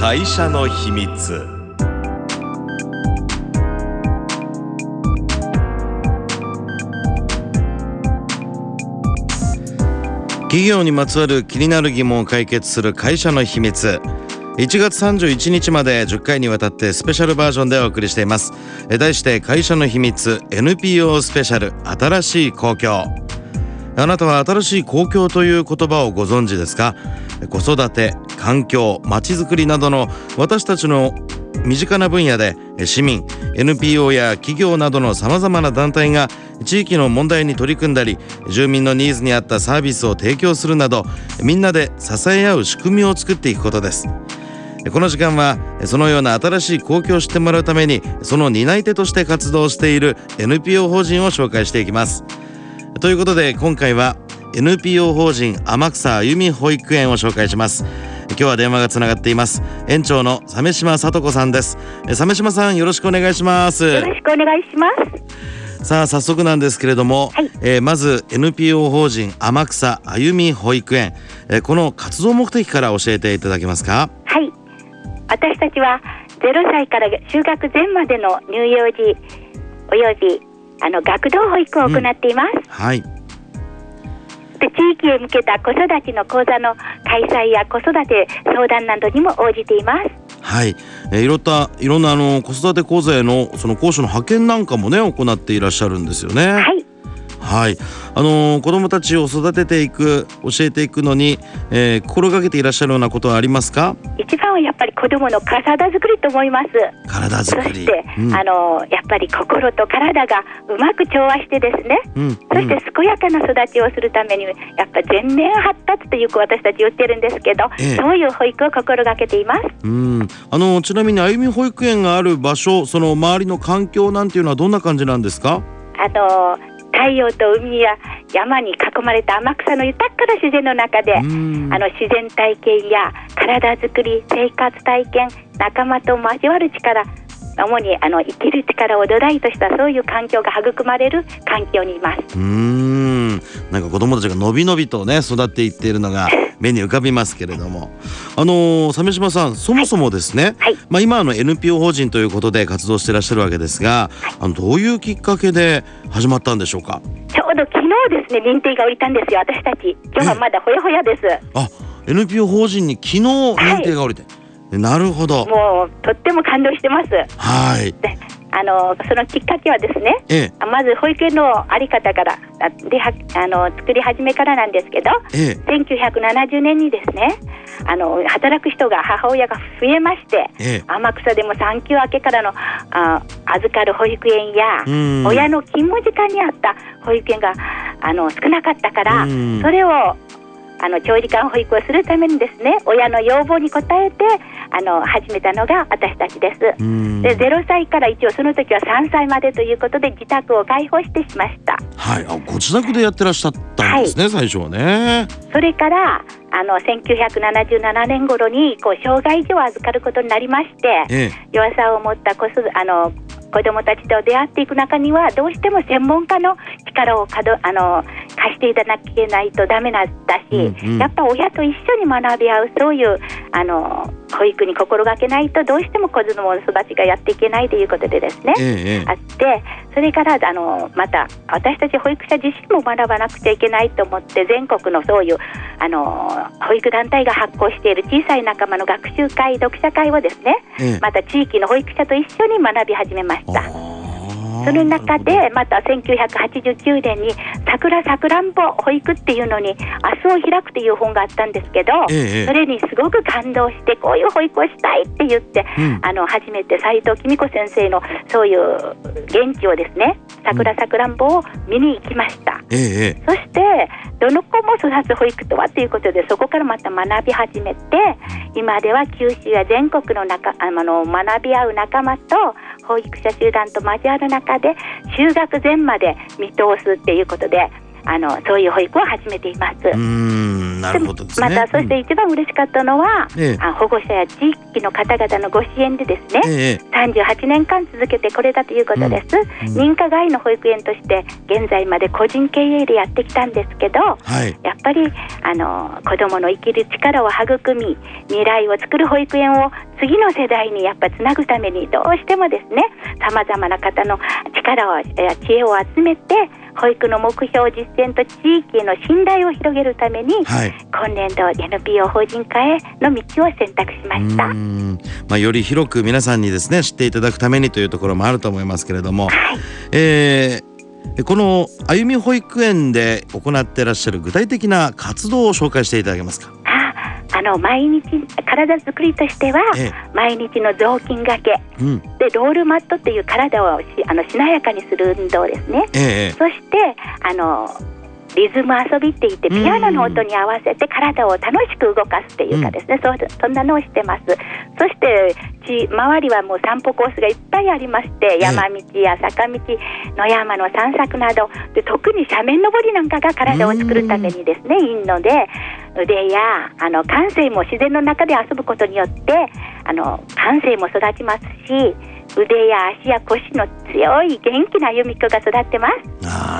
会社の秘密。企業にまつわる気になる疑問を解決する会社の秘密。1月31日まで10回にわたってスペシャルバージョンでお送りしています。題して会社の秘密 NPO スペシャル新しい公共。あなたは新しい公共という言葉をご存知ですか？子育て、環境、まちづくりなどの私たちの身近な分野で市民、NPO や企業などのさまざまな団体が地域の問題に取り組んだり、住民のニーズに合ったサービスを提供するなど、みんなで支え合う仕組みを作っていくことです。この時間はそのような新しい公共を知ってもらうために、その担い手として活動している NPO 法人を紹介していきます。ということで今回は NPO 法人天草あゆみ保育園を紹介します。今日は電話がつながっています。園長の鮫島聡子さんです。鮫島さん、よろしくお願いします。 よろしくお願いします。 さあ早速なんですけれども、まず NPO 法人天草あゆみ保育園、この活動目的から教えていただけますか？ はい、私たちは0歳から就学前までの乳幼児および学童保育を行っています。 はい。 で、地域へ向けた子育ての講座の開催や子育て相談などにも応じています。 はい、いろんな子育て講座へのその講師の派遣なんかもね行っていらっしゃるんですよね。 はい、 はい、子どもたちを育てていく、教えていくのに、心がけていらっしゃるようなことはありますか？一番はやっぱり子どもの体作りと思います。 体作り、 そして、やっぱり心と体がうまく調和してですね、そして健やかな育ちをするためにやっぱり全面発達という私たち言ってるんですけど、そういう保育を心がけています。 ちなみにあゆみ保育園がある場所、その周りの環境なんていうのはどんな感じなんですか？ 太陽と海や山に囲まれた天草の豊かな自然の中で、自然体験や体づくり、生活体験、仲間と交わる力、主に生きる力を土台としたそういう環境が育まれる環境にいます。 なんか子どもたちがのびのびとね育っていっているのが目に浮かびますけれども、鮫島さん、そもそもですね、今NPO 法人ということで活動していらっしゃるわけですが、どういうきっかけで始まったんでしょうか？ ちょうど昨日ですね、認定が下りたんですよ、私たち。今日はまだほやほやです。 NPO 法人に昨日認定が下りて、なるほど。 もうとっても感動してます。 はい。 で、そのきっかけはですね、まず保育園のあり方からで作り始めからなんですけど、1970年にですね、働く人が母親が増えまして、天草でも産休明けからの預かる保育園や親の勤務時間に合った保育園が少なかったから、それを長時間保育をするためにですね、親の要望に応えて始めたのが私たちです。で、0歳から一応その時は3歳までということで自宅を開放してしました。はい、 ご自宅でやってらっしゃったんですね、最初はね。 それから1977年頃に障害児を預かることになりまして、弱さを持った子どもたちと出会っていく中にはどうしても専門家の力を貸していただけないとダメだったし、やっぱ親と一緒に学び合う、そういう保育に心がけないとどうしても子どもの育ちがやっていけないということでですね、あって、それからまた私たち保育者自身も学ばなくちゃいけないと思って、全国のそういう保育団体が発行している小さい仲間の学習会、読者会をですね、また地域の保育者と一緒に学び始めました。その中でまた1989年にさくらんぼ保育っていうのに明日を開くっていう本があったんですけど、それにすごく感動して、こういう保育をしたいって言って、初めて斉藤公子先生のそういう現地をですね、さくらんぼを見に行きました。そしてどの子も育つ保育とはということで、そこからまた学び始めて、今では九州や全国の学び合う仲間と保育者集団と交わる中で就学前まで見通すっていうことで、そういう保育を始めています。 なるほどですね。 またそして一番嬉しかったのは、保護者や地域の方々のご支援でですね、38年間続けてこれたということです。認可外の保育園として現在まで個人経営でやってきたんですけど、やっぱり子どもの生きる力を育み、未来を作る保育園を次の世代にやっぱつなぐためにどうしてもですね、さまざまな方の力を知恵を集めて保育の目標実践と地域への信頼を広げるために、今年度 NPO 法人化への道を選択しました。 より広く皆さんにですね知っていただくためにというところもあると思いますけれども、このあゆみ保育園で行っていらっしゃる具体的な活動を紹介していただけますか？ 毎日体作りとしては、毎日の雑巾がけ、でロールマットっていう体をしなやかにする運動ですね。そしてリズム遊びって言ってピアノの音に合わせて体を楽しく動かすっていうかですね、そんなのをしてます。そして周りはもう散歩コースがいっぱいありまして、山道や坂道、野山の散策などで、特に斜面登りなんかが体を作るためにですねいいので、腕や感性も自然の中で遊ぶことによって感性も育ちますし、腕や足や腰の強い元気な由美子が育ってます。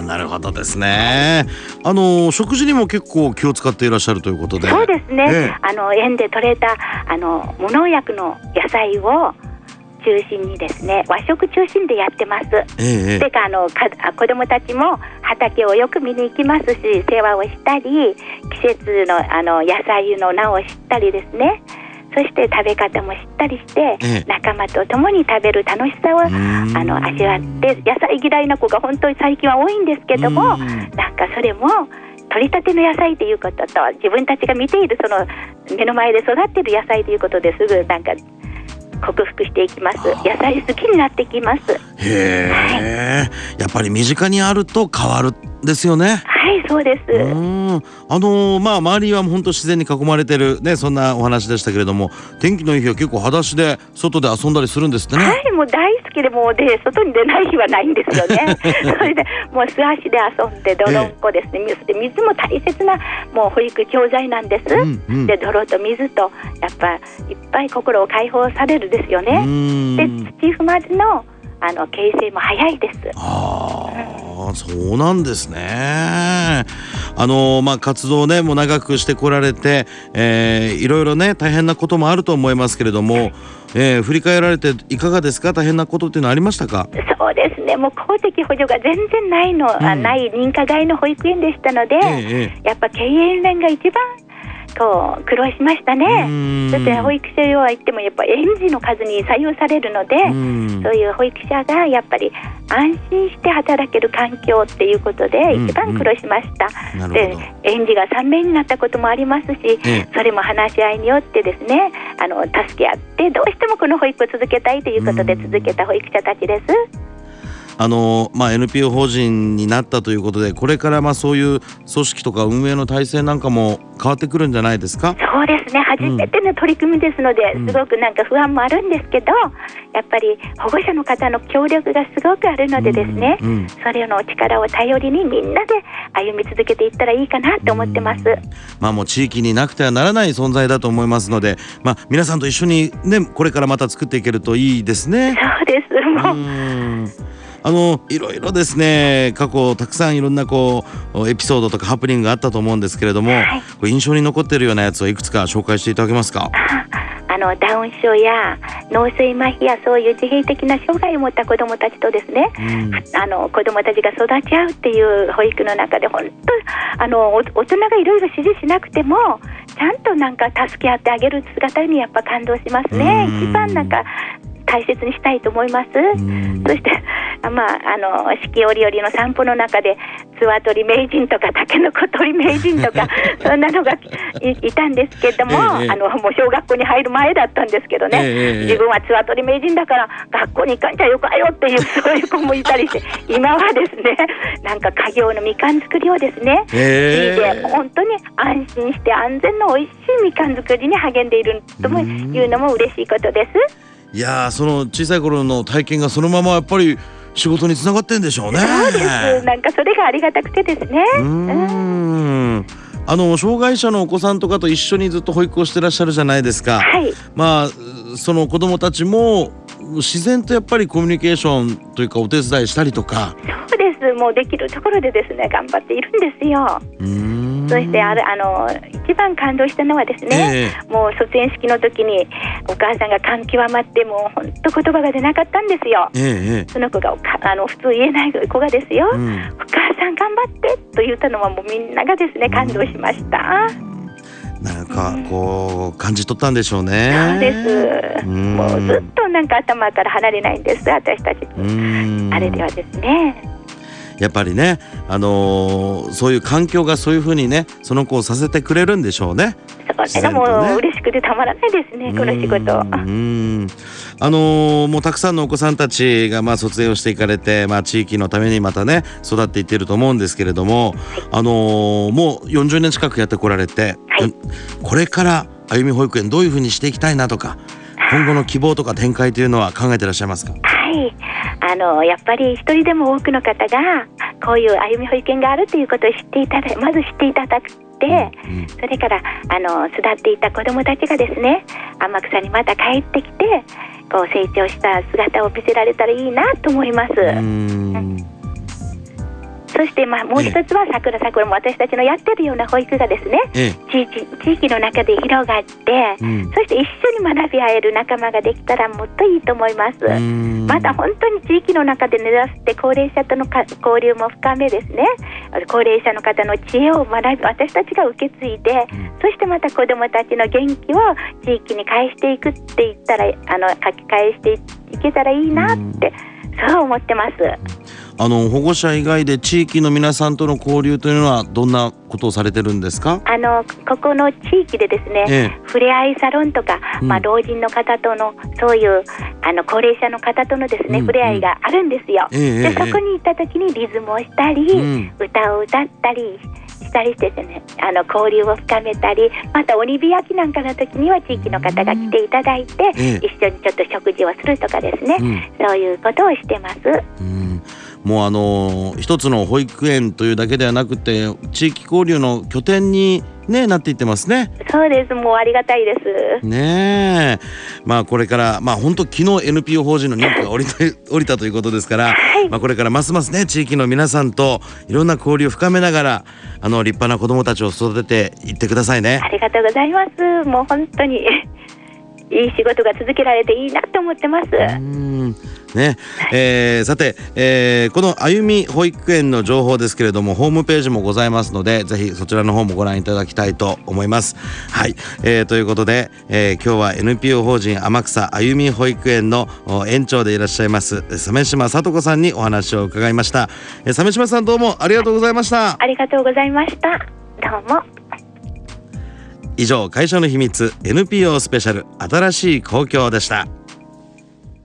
なるほどですね。食事にも結構気を使っていらっしゃるということで。 そうですね、園で採れた無農薬の野菜を中心にですね、和食中心でやってます。てか子どもたちも畑をよく見に行きますし、世話をしたり、季節の野菜の名を知ったりですね、そして食べ方も知ったりして、仲間と共に食べる楽しさを味わって、野菜嫌いな子が本当に最近は多いんですけども、なんかそれも取り立ての野菜ということと、自分たちが見ているその目の前で育っている野菜ということですぐなんか克服していきます。野菜好きになってきます。 やっぱり身近にあると変わるんですよね。 はい、そうです。 周りは本当自然に囲まれてるね、そんなお話でしたけれども、天気のいい日は結構裸足で外で遊んだりするんですってね。 はい、もう大好きで、もうで外に出ない日はないんですよね。それでもう素足で遊んで、泥んこですね、水も大切なもう保育教材なんです。で泥と水とやっぱいっぱい心を解放されるですよね。で土踏まずの形成も早いです。 そうなんですね。活動ねもう長くしてこられて、いろいろね大変なこともあると思いますけれども、振り返られていかがですか？大変なことっていうのはありましたか？そうですね、もう公的補助が全然ないない認可外の保育園でしたので、やっぱ経営面が一番苦労しましたね。そして保育所は行ってもやっぱ園児の数に左右されるので、そういう保育者がやっぱり安心して働ける環境っていうことで一番苦労しました。で園児が3名になったこともありますし、それも話し合いによってですね助け合って、どうしてもこの保育を続けたいということで続けた保育者たちです。 NPO 法人になったということで、これからそういう組織とか運営の体制なんかも変わってくるんじゃないですか？そうですね、初めての取り組みですので、すごくなんか不安もあるんですけど、やっぱり保護者の方の協力がすごくあるのでですね、それの力を頼りにみんなで歩み続けていったらいいかなと思ってます。 もう地域になくてはならない存在だと思いますので、皆さんと一緒にねこれからまた作っていけるといいですね。 そうです。もういろいろですね、過去たくさんいろんなエピソードとかハプニングがあったと思うんですけれども、印象に残っているようなやつをいくつか紹介していただけますか？ ダウン症や脳性麻痺やそういう自閉的な障害を持った子どもたちとですね、子どもたちが育ち合うっていう保育の中で、本当大人がいろいろ指示しなくてもちゃんとなんか助け合ってあげる姿にやっぱ感動しますね。一番なんか大切にしたいと思います。そして四季折々の散歩の中でツワ取り名人とかタケノコ取り名人とかそんなのが いたんですけども、もう小学校に入る前だったんですけどね、自分はツワ取り名人だから学校に行かんちゃよかよっていうそういう子もいたりして、今はですねなんか家業のみかん作りをですね、で本当に安心して安全の美味しいみかん作りに励んでいるともいうのも嬉しいことです。 いやー、その小さい頃の体験がそのままやっぱり仕事につながってんでしょうね。 そうです。なんかそれがありがたくてですね。 障害者のお子さんとかと一緒にずっと保育をしてらっしゃるじゃないですか。その子どもたちも自然とやっぱりコミュニケーションというかお手伝いしたりとか。 そうです。もうできるところでですね頑張っているんですよ。そして一番感動したのはですね、もう卒園式の時にお母さんが感極まってもう本当言葉が出なかったんですよ。その子が普通言えない子がですよ、お母さん頑張ってと言ったのはもうみんながですね感動しました。 なんかこう感じ取ったんでしょうね。 そうです。もうずっとなんか頭から離れないんです、私たち。あれではですね、 やっぱりね、そういう環境がそういうふうにねその子をさせてくれるんでしょうね。 それがもう嬉しくてたまらないですね、この仕事。 もうたくさんのお子さんたちが卒園をしていかれて、地域のためにまたね育っていっていると思うんですけれども、もう40年近くやってこられて、これからあゆみ保育園どういうふうにしていきたいなとか、今後の希望とか展開というのは考えていらっしゃいますか？ やっぱり一人でも多くの方がこういうあゆみ保育園があるということをまず知っていただく。それから巣立っていた子どもたちがですね、天草にまた帰ってきてこう成長した姿を見せられたらいいなと思います。そしてもう一つは桜も私たちのやってるような保育がですね、地域の中で広がって、そして一緒に学び合える仲間ができたらもっといいと思います。また本当に地域の中で根ざして高齢者との交流も深めですね、高齢者の方の知恵を学び私たちが受け継いで、そしてまた子どもたちの元気を地域に返していくって言ったら書き返していけたらいいなってそう思ってます。 保護者以外で地域の皆さんとの交流というのはどんなことをされてるんですか？ ここの地域でですね、ふれあいサロンとか、老人の方とのそういう高齢者の方とのですね、ふれあいがあるんですよ。でそこに行った時にリズムをしたり、歌を歌ったりしたりしてですね、交流を深めたり、また鬼火焼きなんかの時には地域の方が来ていただいて、一緒にちょっと食事をするとかですね、そういうことをしてます。 もう一つの保育園というだけではなくて地域交流の拠点に、なっていってますね。 そうです。もうありがたいですね。これから本当昨日 NPO 法人の任期が降りたということですから、これからますますね地域の皆さんといろんな交流を深めながら立派な子どもたちを育てていってくださいね。 ありがとうございます。もう本当にいい仕事が続けられていいなと思ってます。 さて、このあゆみ保育園の情報ですけれどもホームページもございますのでぜひそちらの方もご覧いただきたいと思います。ということで、今日は NPO 法人天草あゆみ保育園の園長でいらっしゃいます鮫島聡子さんにお話を伺いました。鮫島さんどうもありがとうございました。 ありがとうございました。どうも。 以上会社の秘密 NPO スペシャル新しい公共でした。